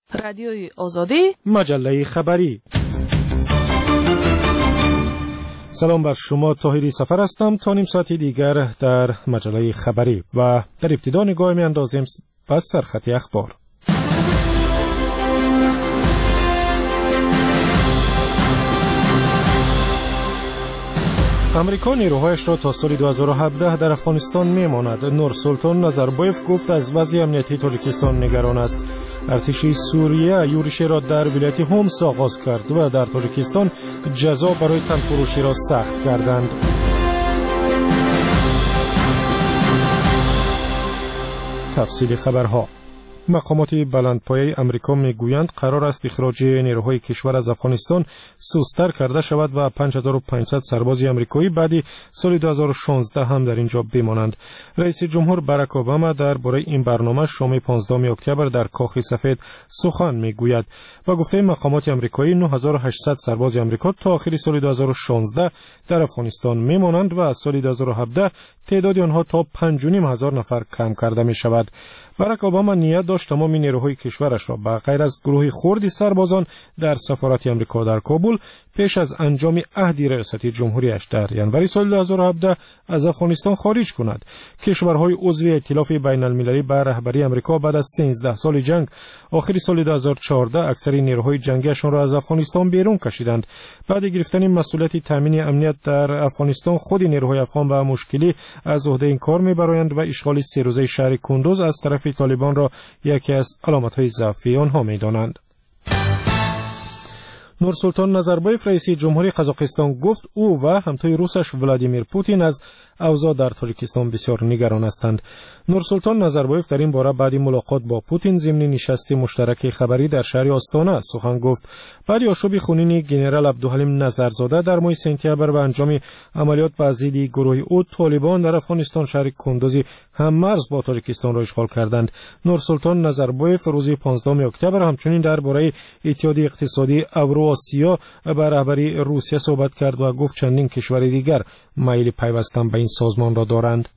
رادیوی آزادی، مجله خبری. سلام بر شما، طاهری سفر هستم. تا نیم ساعتی دیگر در مجله خبری و در ابتدا نگاه می اندازیم به سرخط اخبار. امریکا نیروهایش را تا سال 2017 در افغانستان میماند. نورسولطان نظربایف گفت از وضع امنیتی تاجیکستان نگران است. ارتش سوریه یورش را در ولایت هومس آغاز کرد و در تاجیکستان جزا برای تنفروشی را سخت کردند. تفصیل خبرها. مقامات بلندپایه امریکا میگویند قرار است اخراج نیروهای کشور از افغانستان سست‌تر کرده شود و 5500 سرباز امریکایی بعد سال 2016 هم در اینجا بمانند. رئیس جمهور باراک اوباما درباره این برنامه شام 15 اکتبر در کاخ سفید سخن میگوید. با گفته مقامات امریکایی 9800 سرباز امریکا تا آخر سال 2016 در افغانستان میمانند و از سال 2017 تعداد آنها تا 5500 نفر کم کرده می شود. باراک اوباما نیت داشت تمام نیروهای کشورش را به غیر از گروه خردی سربازان در سفارت امریکا در کابل پیش از انجام عهد ریاست جمهوریش در ینوری سال 2017 از افغانستان خارج کند. کشورهای عضو ائتلاف بین المللی به رهبری امریکا بعد از 13 سال جنگ آخر سال 2014 اکثر نیروهای جنگیشان را از افغانستان بیرون کشیدند. بعد گرفتن مسئولیت تامین امنیت در افغانستان خود نیروهای افغان به مشکلی از عهده این کار میبرند و اشغال 3 روزه شهر کندوز از طرف طالبان را یکی از علامت‌های ضعفی آنها می‌دانند. نورسولطان نظربایف رئیس جمهوری قزاقستان گفت او و همتای روسش ولادیمیر پوتین از اوضاع در تاجیکستان بسیار نگران هستند. نورسولطان نظربایف در این باره بعد ملاقات با پوتین ضمن نشست مشترک خبری در شهر آستانه سخن گفت. بعد آشوب خونین ژنرال عبدالحلیم نظرزاده در ماه سپتامبر و انجام عملیات به ضد گروه او طالبان در افغانستان شهر کندوز هممرز با تاجیکستان را اشغال کردند. نورسولطان نظربایف روز 15 اکتبر همچنین درباره اتحادیه اقتصادی اوراسیا به رهبری روسیه صحبت کرد و گفت چندین کشور دیگر میل پیوستن به این سازمان را دارند.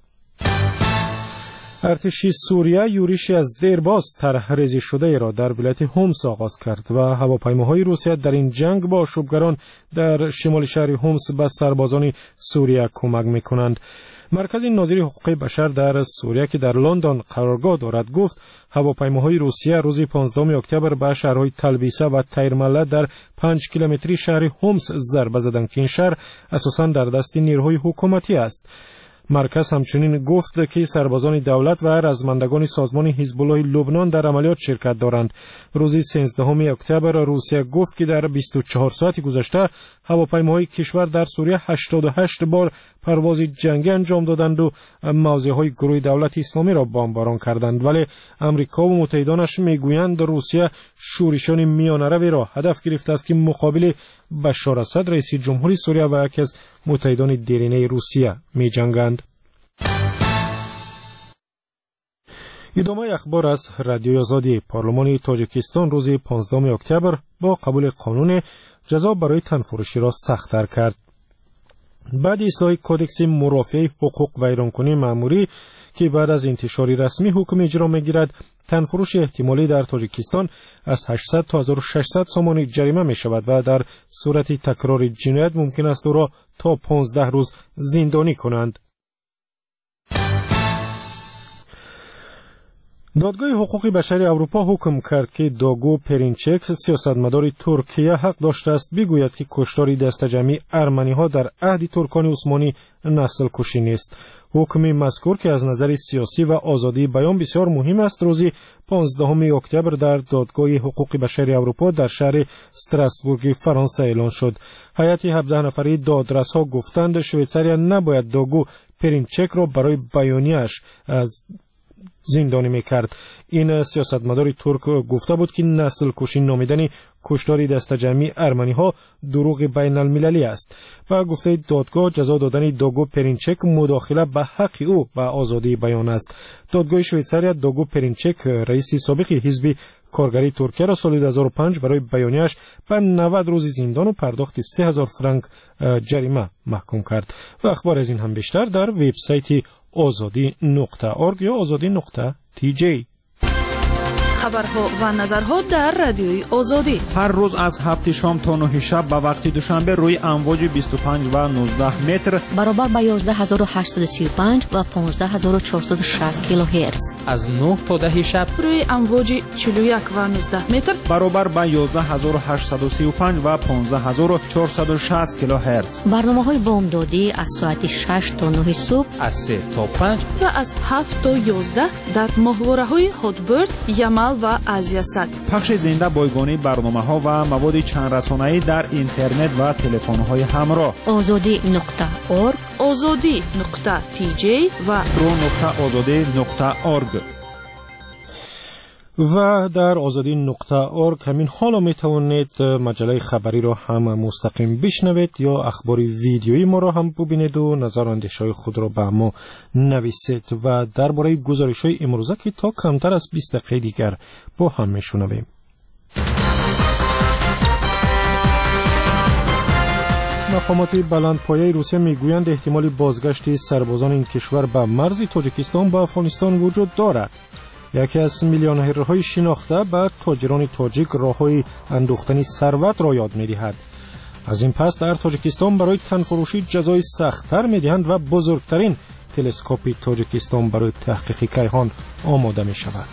ارتش سوریه یورشی از دیرباز طرح‌ریزی شده را در ولایت هومس آغاز کرد و هواپیماهای روسیه در این جنگ با آشوبگران در شمال شهر هومس به سربازان سوریه کمک می‌کنند. مرکز ناظر حقوق بشر در سوریه که در لندن قرارگاه دارد گفت هواپیماهای روسیه روز 15 اکتبر به شهرهای تلبیسه و تیرمله در 5 کیلومتری شهر هومس ضربه زدند که این شهر اساساً در دست نیروهای حکومتی است. مرکز همچنین گفت که سربازان دولت و رزمندگان سازمان حزب الله لبنان در عملیات شرکت دارند. روز 13 اکتبر روسیه گفت که در 24 ساعت گذشته هواپیماهای کشور در سوریه 88 بار پرواز جنگی انجام دادند و موضعهای گروه دولت اسلامی را بمباران کردند، ولی امریکا و متحدانش میگویند روسیه شورشان میانه‌روی را هدف گرفته است که مقابل بشار اسد رئیس جمهوری سوریه و یکی از متحدان دیرینه روسیه می‌جنگند. ادامه اخبار از رادیوی آزادی. پارلمان تاجیکستان روز 15 اکتبر با قبول قانون جزا برای تنفروشی را سخت‌تر کرد. بعد اصلاح کودکس مرافعه حقوق ویرانکنی مأموری که بعد از انتشار رسمی حکم اجرا می‌گیرد، تنفروش احتمالی در تاجیکستان از 800 تا 1600 سومانی جریمه می شود و در صورت تکرار جنایت ممکن است او را تا 15 روز زندانی کنند. دادگاه حقوق بشر اروپا حکم کرد که داگو پرینچک سیاستمدار ترکیه حق داشته است بگوید که کشتار دسته‌جمعی ارمنی‌ها در عهد ترکان عثمانی نسل کشی نیست. حکم مذکور که از نظر سیاسی و آزادی بیان بسیار مهم است روز 15 اکتبر در دادگاه حقوق بشر اروپا در شهر استراسبورگ فرانسه اعلان شد. هیئت 17 نفره دادرس‌ها گفتند شویتزاریا نباید داگو پرینچک را برای بیانیه‌اش از زندانی میکرد. این سیاستمدار ترک گفته بود که نسل کشی نامیدن کشتار دسته‌جمعی ارمنی ها دروغ بین المللی است. و گفته دادگاه جزا دادن داگو پرینچک مداخله به حق او به آزادی بیان است. دادگاه شویتزاریا داگو پرینچک رئیس سابق حزب کارگری ترکیه را سال 2005 برای بیانیه‌اش به 90 روز زندان و پرداخت 3000 فرانک جریمه محکوم کرد. و اخبار از این هم بیشتر در وبسایت azadi.org یا azadi.tj. خبرها و نظرها در رادیوی آزادی. هر روز از 7 شام تا 9 شب به وقت دوشنبه روی امواج 25 و 19 متر برابر با 11835 و 15460 کیلوهرتز. از 9 تا 10 شب روی امواج 41 و 19 متر برابر با 11835 و 15460 کیلوهرتز. برنامه‌های بامدادی از ساعت 6 تا 9 صبح، از 3 تا 5 و از 7 تا 11 در ماهواره‌های هاتبرد، یمل و آزیاسات. پخش زنده بایگانی برنامه‌ها و مواد چند رسانه‌ای در اینترنت و تلفن‌های همراه. azadi.org، azadi.tj و pro.azadi.org. و در azadi.org همین حالا می توانید مجله خبری را هم مستقیم بشنوید یا اخبار ویدیویی ما را هم ببینید و نظر و اندیشه‌های خود را به ما نویسید و درباره گزارش‌های امروزه که تا کمتر از 20 دقیقه دیگر با هم میشنویم. مقامات بلندپایه روسیه میگویند احتمال بازگشت سربازان این کشور به مرز تاجیکستان به افغانستان وجود دارد. یکی از میلیونرهای شناخته به تاجران تاجیک راه‌های اندوختن ثروت را یاد می‌دهد. از این پس در تاجیکستان برای تنفروشی جزای سخت‌تر می‌دهند و بزرگترین تلسکوپ تاجیکستان برای تحقیق کیهان آماده می‌شود.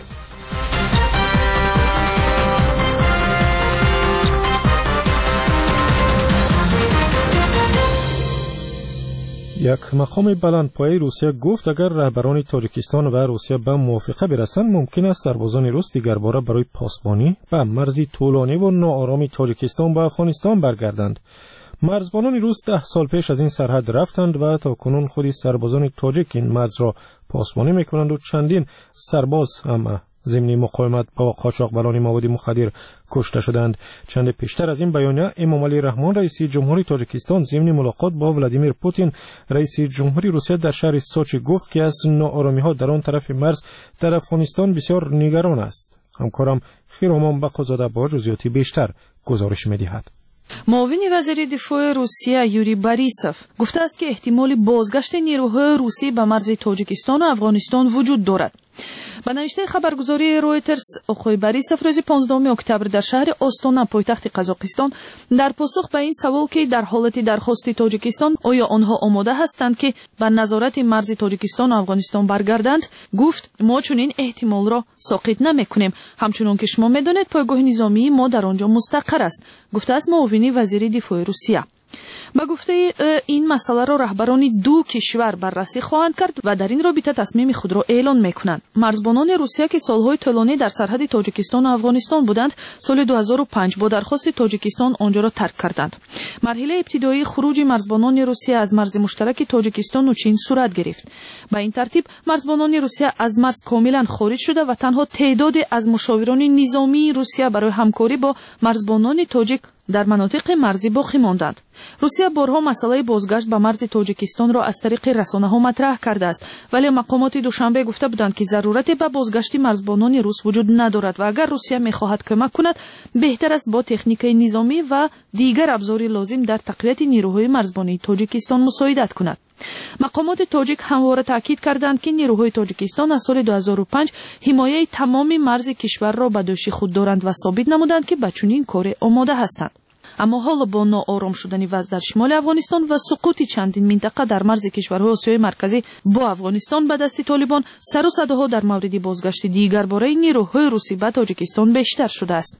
یک مقام بلندپایه روسیه گفت اگر رهبران تاجیکستان و روسیه به موافقه برسند ممکن است سربازان روس دیگر باره برای پاسبانی به مرز طولانی و ناآرام تاجیکستان به افغانستان برگردند. مرزبانان روس 10 سال پیش از این سرحد رفتند و تا کنون خودی سربازان تاجیک این مرز را پاسبانی میکنند و چندین سرباز هم ضمن مقاومت با قاچاقبران مواد مخدر کشته شدند. چند پیشتر از این بیانیه امامعلی رحمان رئیس جمهوری تاجیکستان ضمن ملاقات با ولادیمیر پوتین رئیس جمهوری روسیه در شهر سوچی گفت که از ناآرامی‌ها در آن طرف مرز در افغانستان بسیار نگران است. همکارم خیرامان بقازاده با جزئیات بیشتر گزارش می‌دهد. معاون وزیر دفاع روسیه یوری باریسوف گفته است که احتمال بازگشت نیروهای روسی به مرز تاجیکستان و افغانستان وجود دارد. به نوشته خبرگزاری رویترز، آقای باریسوف روز 15 اکتبر در شهر آستانا پایتخت قزاقستان در پاسخ به این سوال که در حالت درخواست تاجیکستان آیا آنها آماده هستند که به نظارت مرز تاجیکستان و افغانستان برگردند، گفت ما چنین احتمال را ساقط نمی‌کنیم. همچنان که شما می‌دانید پایگاه نظامی ما در آنجا مستقر است، گفته است معاون وزیر دفاع روسیه. با گفته این مسئله را رهبران دو کشور بررسی خواهند کرد و در این رابطه تصمیم خود را اعلان می‌کنند. مرزبانان روسیه که سالهای طولانی در سرحد تاجیکستان و افغانستان بودند، سال 2005 با درخواست تاجیکستان آنجا را ترک کردند. مرحله ابتدایی خروج مرزبانان روسیه از مرز مشترک تاجیکستان و چین صورت گرفت. با این ترتیب مرزبانان روسیه از مرز کاملا خارج شده و تنها تعداد از مشاوران نظامی روسیه برای همکاری با مرزبانان تاجیک در مناطق مرزی باقی ماندند. روسیه بارها مسئله بازگشت به مرز تاجیکستان را از طریق رسانه‌ها مطرح کرده است، ولی مقامات دوشنبه گفته بودند که ضرورت به بازگشت مرزبانان روس وجود ندارد و اگر روسیه می‌خواهد کمک کند بهتر است با تکنیک نظامی و دیگر ابزار لازم در تقویت نیروهای مرزبانی تاجیکستان مساعدت کند. مقامات تاجیک همواره تاکید کردند که نیروهای تاجیکستان از سال 2005 حمایه تمام مرز کشور را به دوش خود دارند و ثابت نمودند که به چنین کار آماده هستند. اما حالا با ناآرام شدن وضع در شمال افغانستان و سقوط چندین منطقه در مرز کشورهای آسیای مرکزی با افغانستان به دست طالبان، سر و صداها در مورد بازگشت دیگر برای نیروهای روسی به تاجیکستان بیشتر شده است.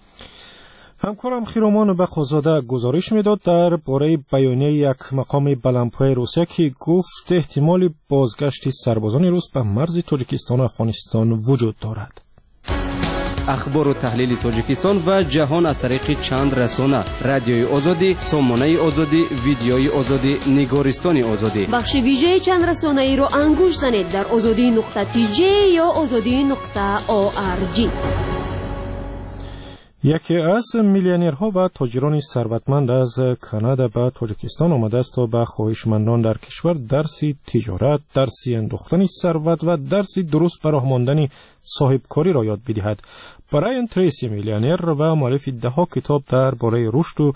همکارم خیرامان بقازاده گزارش میداد در باره بیانیه یک مقام بلندپایه روسیه که گفت احتمال بازگشت سربازان روس به مرز تاجیکستان و افغانستان وجود دارد. اخبار و تحلیل تاجیکستان و جهان از طریق چند رسانه: رادیوی آزادی، سامانه آزادی، ویدیوی آزادی، نگارستان آزادی. بخش ویژه چند رسانه ای رو انگوش زنید در azadi.tj یا azadi.org. یکی از میلیونرها و تاجران ثروتمند از کانادا به تاجیکستان آمده است تا به خواهشمندان در کشور درسی تجارت، درسی اندوختن ثروت و درسی درست به راه ماندن صاحبکاری را یاد بدهد. برایان تریسی میلیونر و مؤلف دهها کتاب درباره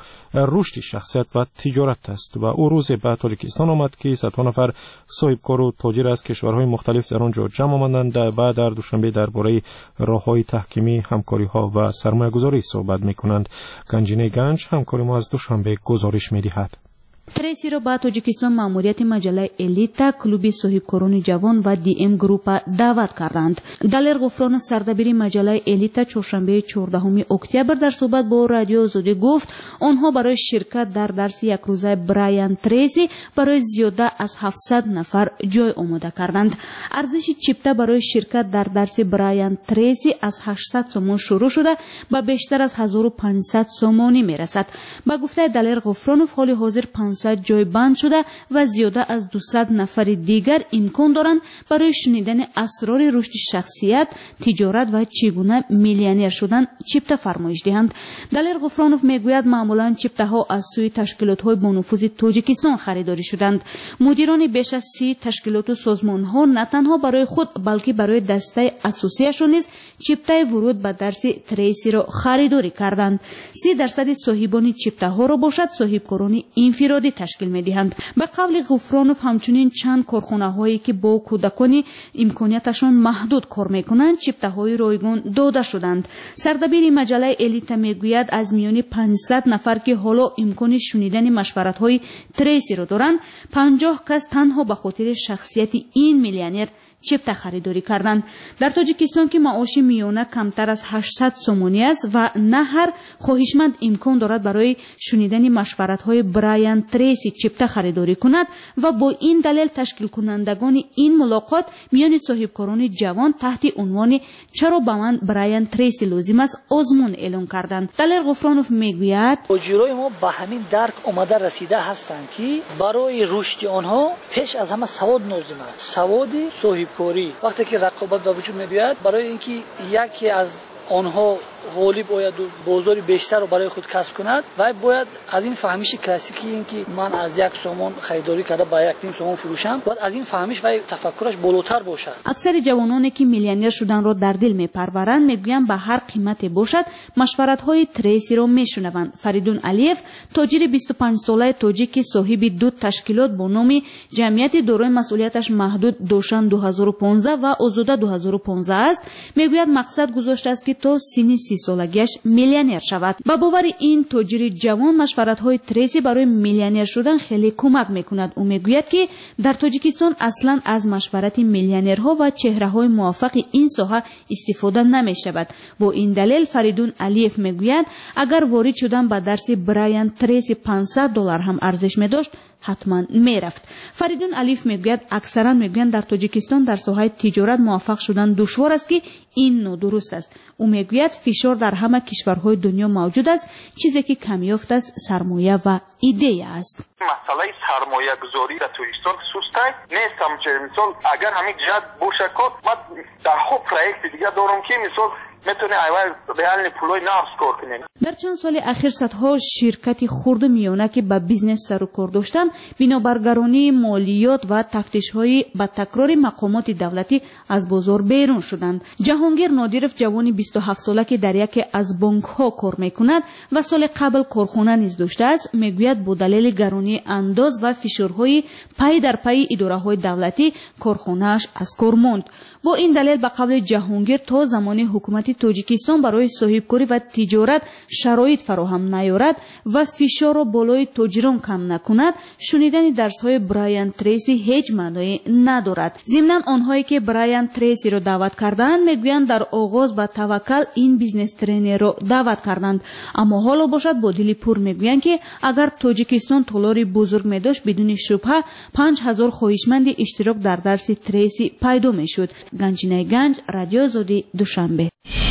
رشد شخصیت و تجارت است و او روز به تاجیکستان آمد که صدها نفر صاحبکار و تاجر از کشورهای مختلف در آنجا جمع آمدند و در دوشنبه درباره راههای تحکیمی، همکاری‌ها و سرمایه‌گذاری صحبت می‌کنند. گنجینه گنج همکار ما از دوشنبه گزارش می‌دهد. تریسی را به تاجیکستان ماموریت مجله الیتا، کلوب صاحبکاران جوان و دی ام گروپ دعوت کردند. دلیر غفرانوف سردبیر مجله الیتا چهارشنبه 14 اکتبر در صحبت با رادیو آزادی گفت آنها برای شرکت در درس یک روزه برایان تریسی برای زیاده از 700 نفر جای آماده کردند. ارزش چیپته برای شرکت در درس برایان تریسی از 800 سومون شروع شده به بیشتر از 1500 سومونی میرسد. با گفته دلیر غفرانوف حال حاضر 500 جای بند شده و زیاده از 200 نفر دیگر امکان دارند برای شنیدن اسرار رشد شخصیت، تجارت و چگونه میلیونر شدن چیپته فرمایش دهند. دلیر غفرانوف میگوید معمولا چیپته ها از سوی تشکیلات های با نفوذ تاجیکستان خریداری شدند. مدیران بیش از 30 تشکیلات و سازمان ها نه تنها برای خود بلکه برای دسته اساسیشان نیز چیپته ورود به درس تریسی را خریداری کردند. 30% صاحبان چیپته ها را باشد صاحبکاران انفرادی تشکیل می‌دهند. به قول غفرانوف همچنین چند کارخانه هایی که با کودکان امکاناتشان محدود کار می‌کنند چیپته های رایگان داده شدند. سردبیر مجله الیتا میگوید از میان 500 نفر که حالا امکان شنیدن مشورت های تریسی را دارند 50 کس تنها به خاطر شخصیت این میلیونر چیپته خریداری کردند. در تاجیکستان که معاش میانه کمتر از 800 سومونی است و نه هر خواهشمند امکان دارد برای شنیدن مشورت‌های برایان تریسی چیپته خریداری کند و با این دلیل تشکیل کنندگان این ملاقات میان صاحبکاران جوان تحت عنوان چرا به من برایان تریسی لازم است آزمون اعلام کردند. دلیر غفرانوف میگوید ماجرای ما به همین درک آمده رسیده هستند که برای رشد آنها پیش از همه سواد لازم است. سواد صاحبکاری وقتی که رقابت به وجود میاد برای اینکه یکی از آنها غالب باید بازار بیشتر رو برای خود کسب کند و باید از این فهمیش کلاسیکی این که من از یک سومون خریداری کرده با یک نیم سومون فروشم باید از این فهمیش و تفکرش بالاتر باشد. اکثر جوانانی که میلیونر شدن را در دل میپرورند میگویند به هر قیمت باشد مشورت های تریسی را میشنوند. فریدون علیف تاجر 25 ساله تاجیک صاحب دو تشکیلات با نام جمعیت دارای مسئولیتش محدود دوشن 2015 و آزاده 2015 است میگوید مقصد گذاشته است که تا سن 30 سالگیش میلیونر شود. با باور این تاجر جوان مشورت‌های تریسی برای میلیونر شدن خیلی کمک میکند. او میگوید که در تاجیکستان اصلا از مشورت میلیونرها و چهره‌های موفق این ساحه استفاده نمی‌شود. با این دلیل فریدون علیف میگوید اگر وارد شدن به درس برایان تریسی $500 هم ارزش می‌داشت حتما میرفت. فریدون علیف میگوید اکثرا میگویند در تاجیکستان در ساحه تجارت موفق شدن دشوار است که این نادرست است. او میگوید فشار در همه کشورهای دنیا موجود است، چیزی که کم یافت است سرمایه و ایده است. مسئله سرمایه گذاری در تاجیکستان سسته نیستم که مثال اگر همین جهت باشه کار ما در خوب پروژه دیگه دارم که مثال میتونه اول ریال پولای نفس کار کنه. در چند سال اخیر صدها شرکت خرد و میانه که به بیزنس سر و کار داشتند بنابر گرانی مالیات و تفتیش‌های با تکرار مقامات دولتی از بازار بیرون شدند. جهانگیر نادیرف جوانی 27 ساله که در یکی از بانک‌ها کار می‌کند و سال قبل کارخانه نیز داشته است میگوید با دلیل گرانی انداز و فشارهای پای در پای اداره‌های دولتی کارخانه‌اش از کار ماند. با این دلیل به قول جهانگیر تا زمان حکومت تاجیکستان برای صاحبکاری و تجارت شرایط فراهم نیارد و فشار را بالای تاجران کم نکند شنیدن درس‌های برایان تریسی هیچ معنی ندارد. ضمناً آنهایی که برایان تریسی را دعوت کردند میگویند در آغاز با توکل این بیزنس ترینر را دعوت کردند اما حالا باشد با دل پر میگویند که اگر تاجیکستان تالاری بزرگ می‌داشت بدون شبهه 5000 خواهشمند اشتراک در درس تریسی پیدا میشد. گنجینه گنج، رادیو آزادی، دوشنبه.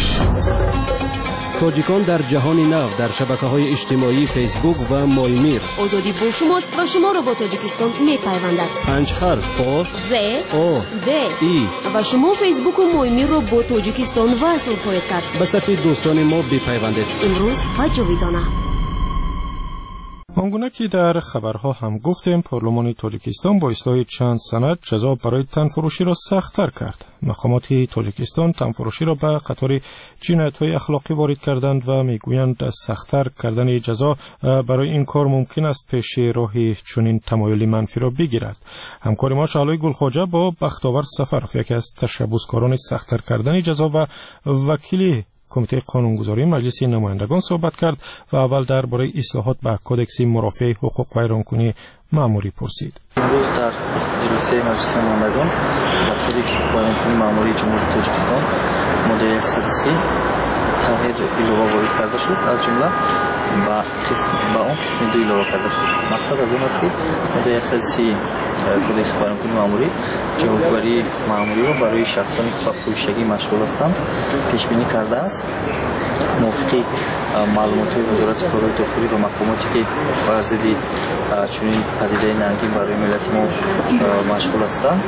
تاجیکان در جهان نو در شبکه‌های اجتماعی فیسبوک و مایمیر. آزادی با شماست و شما را با تاجیکستان می‌پیوندد. 5 حرف آ ز او د ای و شما فیسبوک و مایمیر را با تاجیکستان وصل خواهید کرد. به صفحه دوستان ما بپیوندید. امروز و جاویدانه. همانگونه که در خبرها هم گفتیم پارلمان تاجیکستان با اصلاح چند سند جزا برای تنفروشی را سخت‌تر کرد. مقامات تاجیکستان تنفروشی را به قطار جنایت‌های اخلاقی وارد کردند و میگویند سخت‌تر کردن جزا برای این کار ممکن است پیش راهی چنین تمایل منفی را بگیرد. همکار ما شعلای گلخواجه با بختاور سفرов یکی از تشبثکاران سخت‌تر کردن جزا و وکیل کمیته قانونگذاری مجلس نمایندگان صحبت کرد و اول درباره اصلاحات به کودکس مرافع حقوق ویرانکنی مأموری پرسید. امروز در جلسه مجلس نمایندگان با کودکس ویرانکنی مأموری جمهوری تاجیکستان ماده 130 تغییر ایلوه وارد کرده شد. از جمله با اون قسم 2 ایلوه کرده شد. مقصد از اون است که ماده 130 کودکس ویرانکنی مأموری جوابگری مأموری را برای شخصانی که با فروشگی مشغول هستند پیش بینی کرده است. موافقی معلومات وزارت کارهای داخلی و مقاماتی که بر ضد چنین پدیده ننگین برای ملت ما مشغول هستند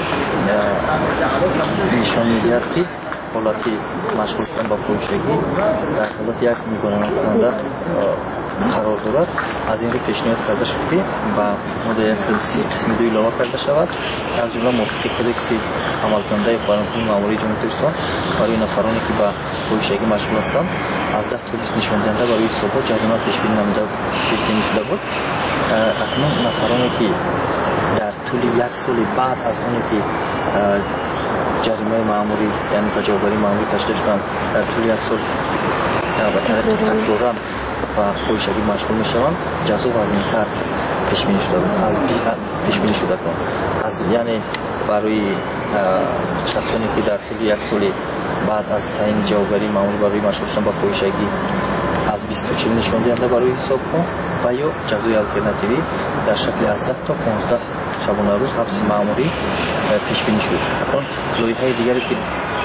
نشان می‌دهد که حالتی مشغول شدن با فروشگی در حالت یک میگانه کننده قرار دارد. از این رو پیشنهاد کرده شد که با ماده 130 قسم 2 ایلوه کرده شود. از جمله موافقی کودکس عملکننده ویرانکنی مأموری جمهوری تاجیکستان برای نفرانی که با فروشگی مشغول هستند از 10 تا 20 نشان دهنده برای حساب جریمه پیش بینی شده بود. اکنون نفرانی که در طول 1 سال بعد از اون که جریمه مأموری یعنی تجاوزکاری مأموری تشکیل شدند در طول 1 سال به طرز تکرارا و فروشگی مشغول میشوند جزا وزن‌تر پیش بینی شده بود. از یعنی برای شخصانی که در طول 1 سال بعد از تعیین جزاگری مأموری برای مشغول شدن با فروشگی از 20 تا 40 نشان دهنده برای حساب کن و یا جزای آلترناتیوی در شکل از 10 تا 15 شبانه روز حبس مأموری پیش بینی شد. اون لایحه دیگری که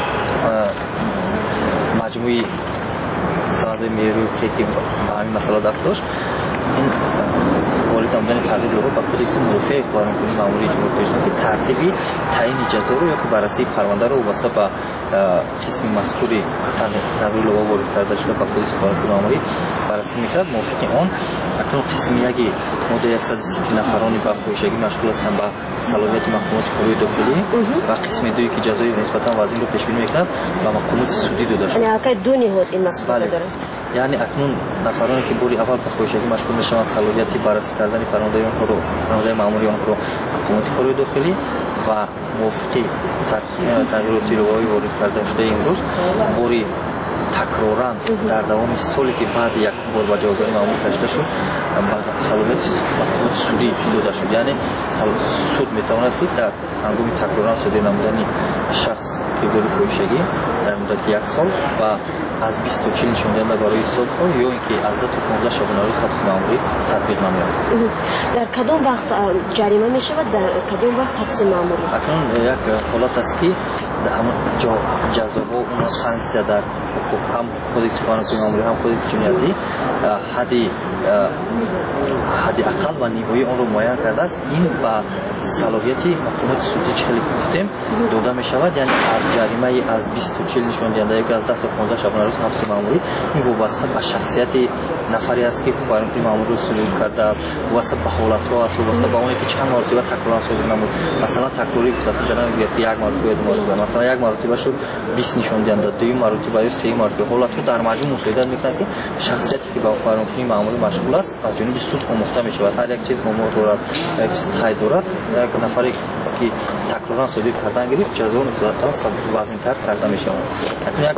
مجموعی سند میری که با همین مسئله داشت این وارد آمدن تغییر رو با کودکس مرافع ویرانکنی مأموری جمهوری تاجیکستان که ترتیبی تعیین جزا رو یا که بررسی پرونده رو واسه با قسم مذکوری تغییر رو وارد کرده شده با کودکس ویرانکنی مأموری بررسی میکرد. موافق اون اکنون قسم یکی ماده 130 که نفرانی با فروشگی مشغول هستند با صلاحیت مقامات کارهای داخلی و قسم 2 که جزای نسبتا وزین رو پیش بینی میکرد و مقامات سودی داده شد. یعنی دو نهاد این مسئله داره. یعنی اکنون نفرانی که باری اول به فروشگی مشغول میشوند صلاحیت بررسی کردن پرونده مأموری آنها رو مقامات کارهای داخلی و موافقی تغییراتی رو وارد کرده شده امروز باری تکرارا در دوام سالی که بعد یک بار با جوابگری مأموری تشکیل شد بعد صلاحیت مقامات سودی داده شد. یعنی سود میتواند که در هنگام تکرارا سودی نمودن شخص که داری فروشگی در مدت 1 سال و از 20 تا 40 نشان دهنده برای حساب کن یا اینکه از 10 تا 15 شبانه روز حبس مأموری تطبیق نمی‌یابد. در کدام وقت جریمه میشود در کدام وقت حبس مأموری؟ اکنون یک حالت است که جزاها اون سانکسیا در هم کودکس ویرانکنی مأموری هم کودکس جنایتی حد اقل و نیروی اون رو معین کرده است. این با صلاحیت مقامات سودی چه گفتیم داده می شود. یعنی از جریمه از 20 تا 40 نشان دهنده یک از 10 تا 15 شبانه روز حبس مأموری این وابسته به شخصیت نفری است که ویرانکنی مأموری رو صدور کرده است، وابسته به حالت‌ها است، وابسته به اونی که چند مرتبه تکرارا صدور نمود. مثلا تکراری گفته جناب یک مرتبه دو مرتبه مثلا یک مرتبه شد 20 نشان دهنده، دو مرتبه یا سه مرتبه حالت رو در مجموع مساعدت میکنه که شخصیتی که با ویرانکنی مأموری مشغول است از جانب سود آموخته می شود. هر یک چیز ممنوع دارد، یک چیز تای دارد. یک نفری که تکرارا صدور کردن گرفت جزا نسبتا وزن‌تر کرده می شود. یک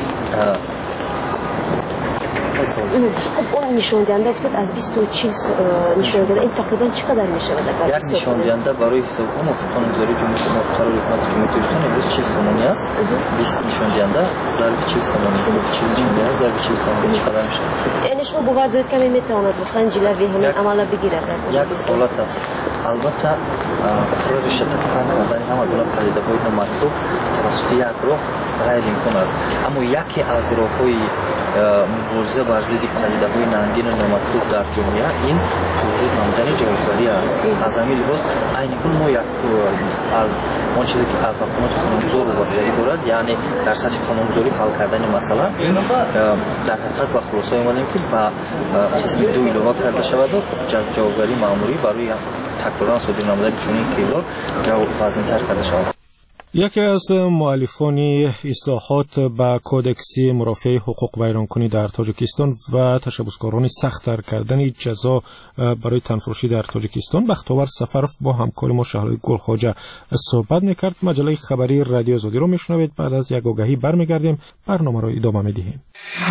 اون نشان دهنده افتاد از 20 تا 40 نشان دهنده این تقریبا چقدر میشه؟ یک نشان دهنده برای حساب موافقان وزارت جمهوری قرار حکومت جمهوری تاجیکستان امروز 40 سومانی است. 20 نشان دهنده ضرب 40 سومانی 40 نشان دهنده ضرب 40 سومانی چقدر میشه؟ یعنی شما باور دارید که میتواند واقعا جلوی همین عمل بگیرد؟ یک حالت است. البته برای شتابان کردن همه گونه پدیده‌های نامطلوب توسط یک راه غیر امکان است. اما یکی از راه‌های مبارزه بر ضد پدیده‌های ننگین و نامطلوب در جامعه این وجود نمودن جوابگری است. از همین لحاظ عینکن ما یک از اون چیزی که از مقامات قانونگذار وابستگی دارد، یعنی در سطح قانونگذاری حل کردن مسئله در حقیقت با خلاصه اومدیم که با قسم 2 ایلوه کرده شود و جوابداری ماموری برای تکرارا صادر نمودن چنین کردار وزن‌تر کرده شود. یکی از مؤلفان اصلاحات به کودکس مرافع حقوق بیانکنی در تاجیکستان و تشبثکاران سخت‌تر کردن جزا برای تنفروشی در تاجیکستان بختیار سفرف با همکار ما شهرهای گلخواجه صحبت می‌کرد. مجله خبری رادیو آزادی رو میشنوید. بعد از یک آگهی برمیگردیم، برنامه رو ادامه میدیم.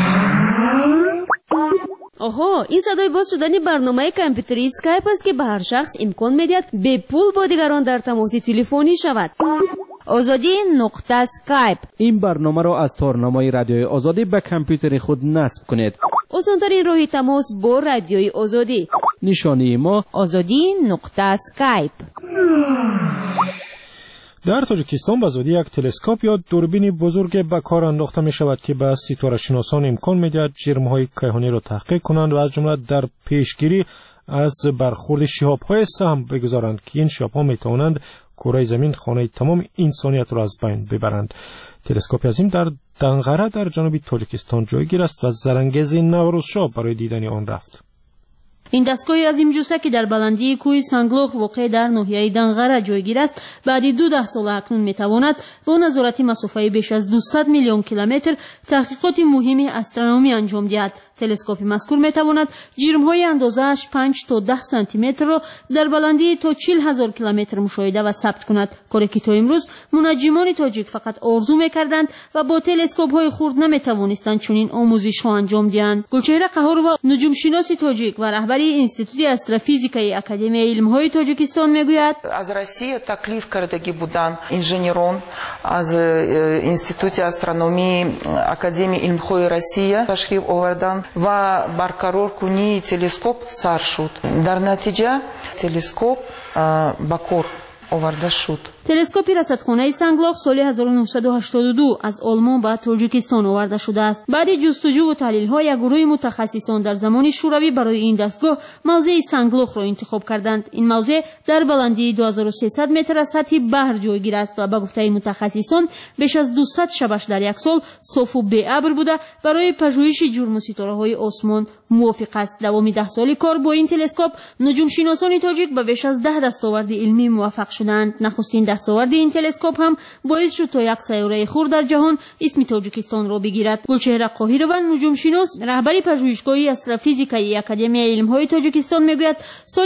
آها، این صدای باز شدن برنامه کامپیوتری اسکایپ است که به هر شخص امکان می‌دهد به پول با دیگران در تماس تلفنی شود. azadi.skype. این برنامه را از تارنمای رادیوی آزادی به کامپیوتر خود نصب کنید. آسان‌ترین راه تماس با رادیوی آزادی. نشانی ما azadi.skype. در تاجیکستان به زودی یک تلسکوپ یا دوربین بزرگ به کار انداخته می شود که به ستاره شناسان امکان می دهد جرم‌های کیهانی را تحقیق کنند و از جمله در پیشگیری از برخورد شهاب‌های سهم بگذارند که این شهاب‌ها می توانند کره زمین خانه تمام انسانیت را از بین ببرند. تلسکوپ عظیم در دنغره در جنوب تاجیکستان جایگیر است و زرانگیز نوروز شاه برای دیدن آن رفت. این دستگاه عظیم جوسه که در بلندی کوه سنگلاخ واقع در ناحیه دنغره جایگیر است، بعد 12 سال اکنون میتواند با نظارت مسافه بیش از 200 میلیون کیلومتر تحقیقات مهم استرونومی انجام دهد. تلسکوپ مذکور میتواند جرم‌های اندازه‌اش 5 تا 10 سانتی متر را در بلندی تا 40,000 کیلومتر مشاهده و ثبت کند. کاری که تا امروز منجمان تاجیک فقط آرزو میکردند و با تلسکوپ‌های خرد نمیتوانستند چنین آموزش‌ها انجام دهند. گلچهره قهار و نجوم شناس تاجیک و رهبری انستیتوت استروفیزیکای اکادمی علم‌های تاجیکستان میگوید: از روسیه تکلیف کردگی بودن انژینران از انستیتوت استرونومی اکادمی علم‌های روسیه تشریف آوردند و برقرار کنی تلسکوپ سر شد. در نتیجه تلسکوپ به کار آورده شد. تلسکوپ رصدخانه سنگلاخ سال 1982 از آلمان به تاجیکستان آورده شده است. بعد جستجو و تحلیل‌ها یک گروه متخصصان در زمان شوروی برای این دستگاه موضع سنگلاخ را انتخاب کردند. این موضع در بلندی 2300 متر از سطح بحر جایگیر است و به گفته متخصصان بیش از 200 شبش در یک سال صاف و بی‌ابر بوده برای پژوهش جرم ستاره‌های آسمان موافق است. دوام 10 سالی کار با این تلسکوپ نجوم شناسان تاجیک به بیش از 10 دستاورد علمی موفق شدند. نخستین دستاورد این تلسکوپ هم باعث شد تا یک سیاره خرد در جهان اسم تاجیکستان را بگیرد. گلچهره قاهرون نجوم شناس رهبری پژوهشگاه استروفیزیکای اکادمی علم‌های تاجیکستان میگوید سال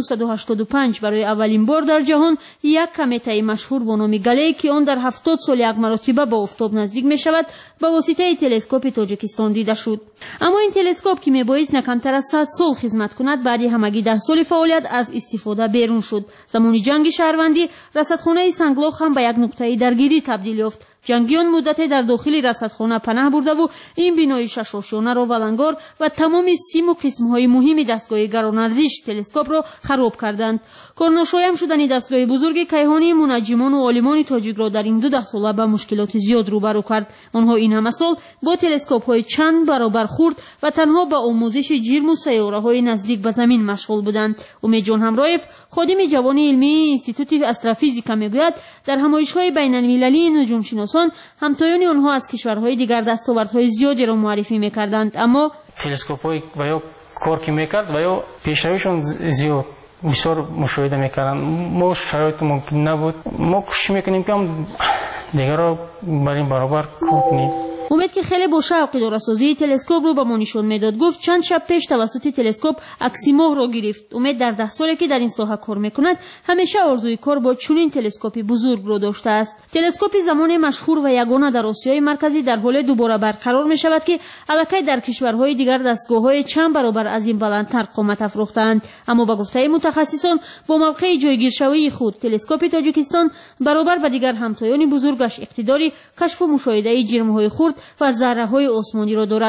1985 برای اولین بار در جهان یک کمته مشهور با نام گله که آن در 70 سال یک مرتبه به آفتاب نزدیک می شود به واسطه تلسکوپ تاجیکستان دیده شد. اما این تلسکوپ که میبایست نه کمتر از 100 سال خدمت کند بعد همگی 10 سال فعالیت از استفاده بیرون شد. زمان جنگ شهروندی رصدخانه سنگلاخ هم به یک نقطه درگیری تبدیل یافت. جنگیان مدتی در داخل رصدخانه پناه برده و این بنای ششاشانه را ولنگار و تمام سیم و قسم‌های مهم دستگاه گران‌ارزش تلسکوپ را خراب کردند. کارناشایم شدن دستگاه بزرگ کیهانی منجمان و عالمان تاجیک را در این 12 ساله به مشکلات زیاد روبرو کرد. آنها این همه سال با تلسکوپ‌های چند برابر خرد و تنها به آموزش جرم و سیاره‌های نزدیک به زمین مشغول بودند. امید جان همرایف خادم جوان علمی انستیتوت استروفیزیکا میگوید در همایش‌های بین‌المللی نجوم شناسان همتایان آنها از کشورهای دیگر دستاوردهای زیادی را معرفی می‌کردند، اما تلسکوپ‌های و یا کار که می‌کرد و یا پیشرویشون زیاد بسیار مشاهده می‌کردند. ما شرایط ممکن نبود. ما کوشش می‌کنیم که دیگر را برای برابر کنیم. امید که خیلی با شوق دوره‌سازی تلسکوپ رو به ما نشون میداد. گفت چند شب پیش توسط تلسکوپ عکس ماه را گرفت. امید در 10 سالی که در این ساحه کار میکند همیشه آرزوی کار با چنین تلسکوپ بزرگ رو داشته است. تلسکوپ زمان مشهور و یگانه در آسیای مرکزی در حال دوباره برقرار می شود که البته در کشورهای دیگر دستگاه‌های چند برابر از این بلندتر قامت افروختند. اما با گفته متخصصان با موقع جایگیر شوی خود تلسکوپ تاجیکستان برابر با دیگر همتایان بزرگش اقتداری کشف و مشاهده جرم‌های خرد و ذره‌های آسمانی را دارد.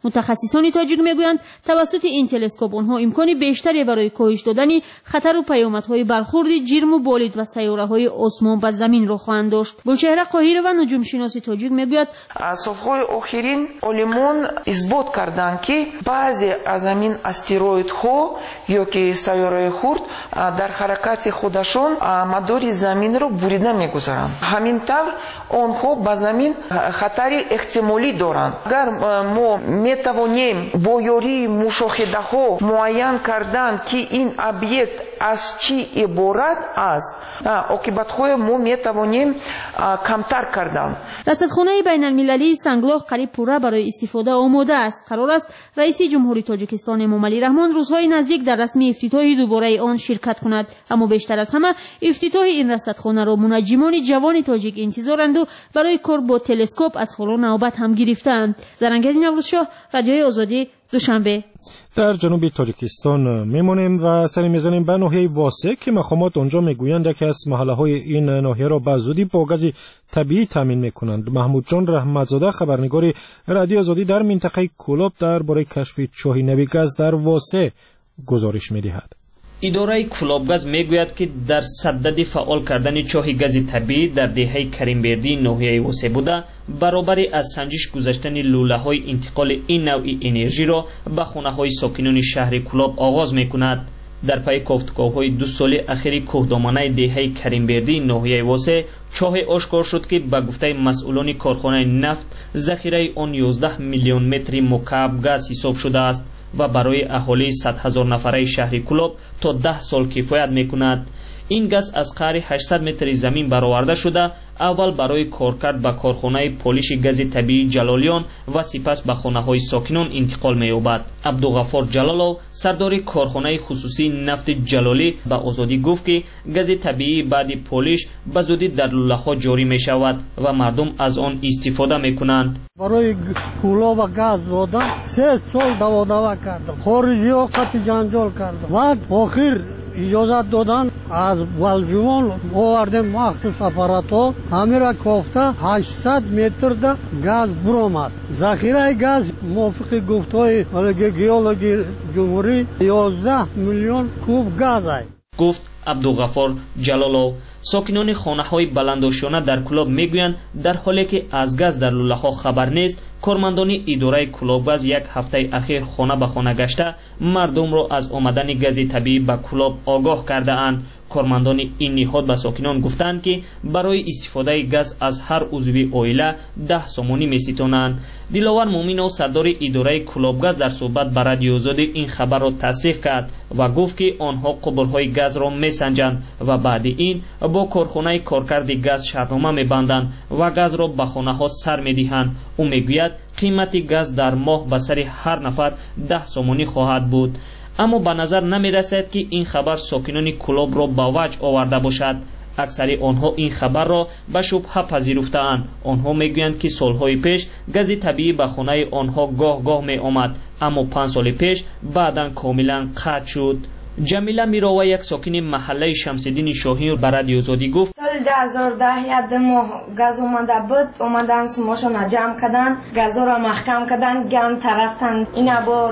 متخصصان تاجیک میگویند توسط این تلسکوپ آنها امکان بیشتری برای کاهش دادن خطر و پیامدهای برخورد جرم و بالید و سیاره‌های آسمان به زمین را خواهند داشت. بوچهره قاهره و نجوم شناس تاجیک میگوید سالهای آخرین علمان اثبات کردند که بعضی از این استروئیدها یا که سیاره خرد در حرکت خودشان مدار زمین را بریده میگذارند. همین طور آنها به زمین خطر احتمالی دارند. اگر ما میتوانیم با یاری مشاهده ها معین کردن که این ابیکت از چی عبارت است، عاقبت های ما میتوانیم کمتر کردن. رصدخانه بین المللی سنگلاخ قریب پوره برای استفاده آماده است. قرار است رئیس جمهوری تاجیکستان امامعلی رحمان روزهای نزدیک در رسمی افتتاح دوباره آن شرکت کند. اما بیشتر از همه افتتاح این رصدخانه را منجمان جوان تاجیک انتظارند و برای کار با تلسکوپ از حالا نوبت هم گرفتند. زرنگز نوروزشاه، رادیوی آزادی، دوشنبه. در جنوب تاجیکستان میمانیم و سری میزنیم به ناحیه واسه که مقامات آنجا میگویند که از محله‌های این ناحیه را به زودی با گاز طبیعی تامین میکنند. محمود جان رحمتزاده، خبرنگار رادیو آزادی در منطقه کولاب، درباره کشف چاه نوی گاز در واسه گزارش میدهد. اداره کولابگاز میگوید که در صدد فعال کردن چاه گاز طبیعی در دهه کریمبردی ناحیه واسه بوده، برابری از سنجش گذاشتن لوله‌های انتقال این نوع انرژی را به خانه‌های ساکنان شهر کولاب آغاز میکند. در پی گفتگوهای 2 سال اخیر کوهدامانه دهه کریمبردی ناحیه واسه، چاه آشکار شد که به گفته مسئولان کارخانه نفت ذخیره آن 11 میلیون متر مکعب گاز حساب شده است و برای اهالی 100,000 نفره شهر کولاب تا 10 سال کفایت میکند. این گاز از قعر 800 متر زمین برآورده شده، اول برای کارکرد به کارخانه پولیش گاز طبیعی جلالیان و سپس به خانه‌های ساکنان انتقال می‌یابد. عبدالغفار جلالو، سردار کارخانه خصوصی نفت جلالی، به آزادی گفت که گاز طبیعی بعد پولیش به زودی در لوله‌ها جاری می‌شود و مردم از آن استفاده می‌کنند. برای کولاب گاز دادن 3 سال دعوا کردم. خارجی‌ها قطع جنجال کردم. بعد آخر اجازت دادن از والجوان آوردیم مخصوص اپاراتو، همه را کافته 800 متر ده گاز برآمد. ذخیره گاز موافق گفتهای گیولوژی جمهوری 11 میلیون کوب گاز است. گفت عبدالغفار جلالو. ساکنان خانه‌های بلندآشیانه در کولاب میگویند در حالی که از گاز در لوله‌ها خبر نیست، کارمندان اداره کولابگاز یک هفته اخیر خانه به خانه گشته مردم را از آمدن گاز طبیعی به کولاب آگاه کرده اند. کارمندان این نهاد به ساکنان گفتند که برای استفاده گاز از هر عضو عائله 10 سومانی می‌ستانند. دلاور مومنو، سردار اداره کولابگاز، در صحبت با رادیو آزادی این خبر را تصدیق کرد و گفت که آنها قبرهای گاز را میسنجند و بعد این با کارخانه کارکرد گاز شرطنامه می‌بندند و گاز را به خانه‌ها سر می‌دهند. او میگوید قیمت گاز در ماه به سر هر نفر 10 سومانی خواهد بود. اما به نظر نمی رسد که این خبر ساکنان کولاب را به وجه آورده باشد. اکثر آنها این خبر را به شبهه پذیرفته‌اند. آنها میگویند که سالهای پیش گاز طبیعی به خانه آنها گاه می آمد، اما 5 سال پیش بعداً کاملا قطع شد. جمیله میراوا، یک ساکن محله شمس‌الدین شاهین، به رادیو آزادی گفت سال 2010 یاد ماه گاز اومده بود، اومدن سوماشون جمع کردن، گاز را محکم کردن، گند رفتن. اینا با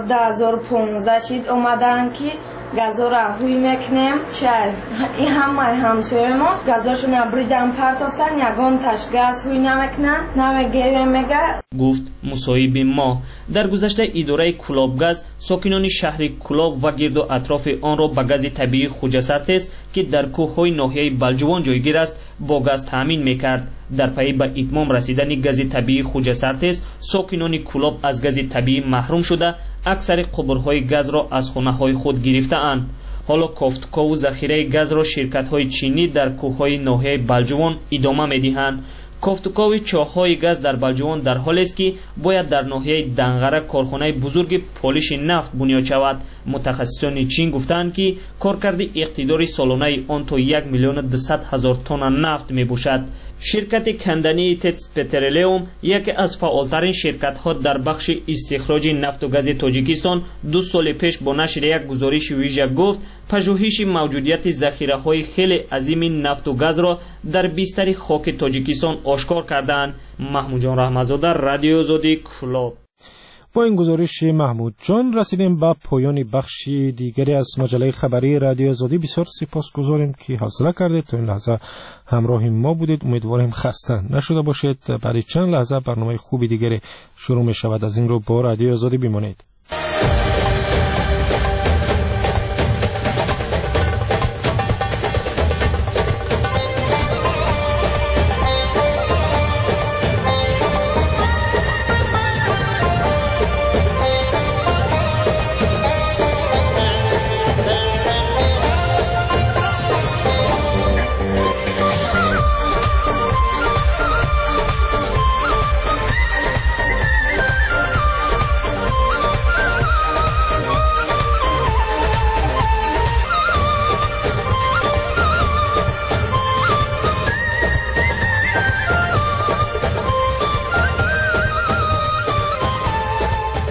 2015 شد اومدن که گاز را روی میکنیم چای. این همه همسایه ما گازاشون بریدن پرتافتن، یگان تاش گاز روی نمیکنن، نمیگیره میگه. گفت مصاحب ما. در گذشته اداره کولابگاز ساکنان شهر کولاب و گرد و اطراف آن را به گاز طبیعی خوجسرتس که در کوههای ناحیه بلجوان جایگیر است با گاز تامین میکرد. در پی به اتمام رسیدن گاز طبیعی خوجسرتس، ساکنان کولاب از گاز طبیعی محروم شده اکثر قبرهای گاز را از خانه‌های خود گرفته‌اند. حالا کافتکا و ذخیره گاز را شرکت‌های چینی در کوههای ناحیه بلجوان ادامه می‌دهند. کافتکاوی چاه‌های گاز در بلجوان در حالی است که باید در ناحیه دنغره کارخانه بزرگ پولیش نفت بنیاد شود. متخصصان چین گفتند که کارکرد اقتداری سالانه آن تا 1,200,000 تن نفت می‌باشد. شرکت کندنی تتس پترولیوم، یکی از فعالترین شرکت‌ها در بخش استخراج نفت و گاز تاجیکستان، 2 سال پیش با نشر یک گزارش ویژه گفت پژوهش موجودیت ذخیره‌های خیلی عظیم نفت و گاز را در بیشتر خاک تاجیکستان آشکار کردند. محمود جان رحمتزاده، رادیو آزادی، کولاب. با این گزارش محمود جان رسیدیم به پایان بخش دیگری از مجله خبری رادیو آزادی. بسیار سپاسگزاریم که حوصله کردید تا این لحظه همراه ما بودید. امیدواریم خسته نشده باشید. بعد چند لحظه برنامه خوبی دیگری شروع می شود. از این رو با رادیو آزادی بمانید.